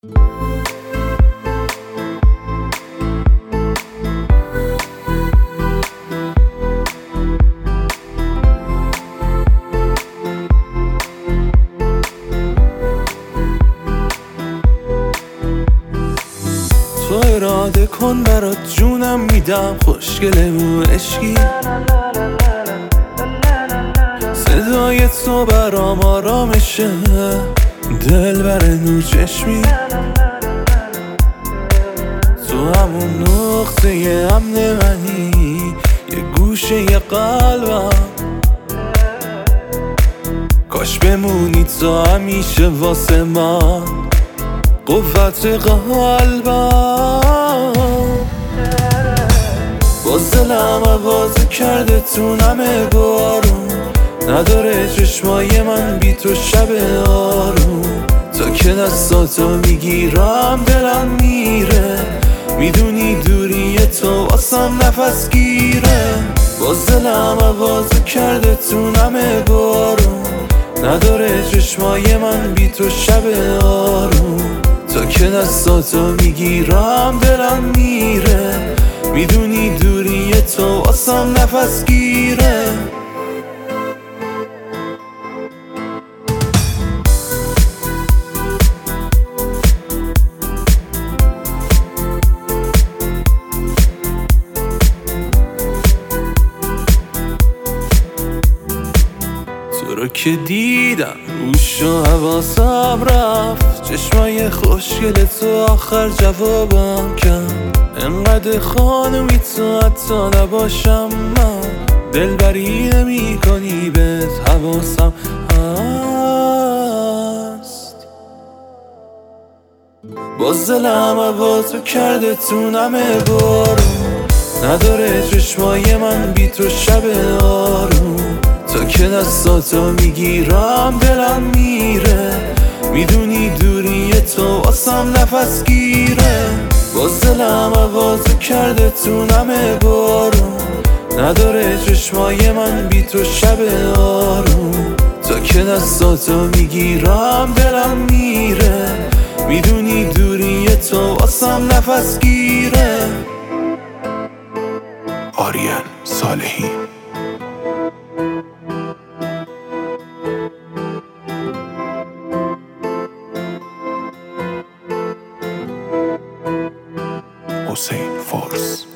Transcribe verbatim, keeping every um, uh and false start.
تو اراده کن برات جونم میدم، خوشگله و عشقی. صدای تو برام آرامشه، دل بر نور چشمی. تو همون نقطه امن منی، یه گوشه یه قلبم. کاش بمونی تا همیشه واسه من، قوت قلبم. باز دلم عوض کرده تو نمه بارون، نداره چشمای من بی تو شب آروم. تا که دستاتو میگیرم دلم میره، میدونی دوری تو واسم نفس گیره. باز دلم عوض کرده تو نمه بارون، نداره چشمای من بی تو شب آروم. تا که دستاتو میگیرم دلم میره، میدونی دوری تو واسم نفس گیره. تو رو که دیدم روش و حواسم رفت، چشمای خوشگل تو آخر جوابم کرد. انقدر خانومی تو حتی نباشم من، دلبری نمی کنی بهت حواسم هست. باز دلم عوض کرده تو نمه بارون، نداره چشمای من بی تو شب آروم. تا که دستاتو میگیرم دلم میره، میدونی دوری تو واسم نفس گیره. باز دلم عوض کرده تو نمه بارون، نداره چشمای من بی تو شب آروم. تا که دستاتو میگیرم دلم میره، میدونی دوری تو واسم نفس گیره. آریل صالحی. حسین فارس.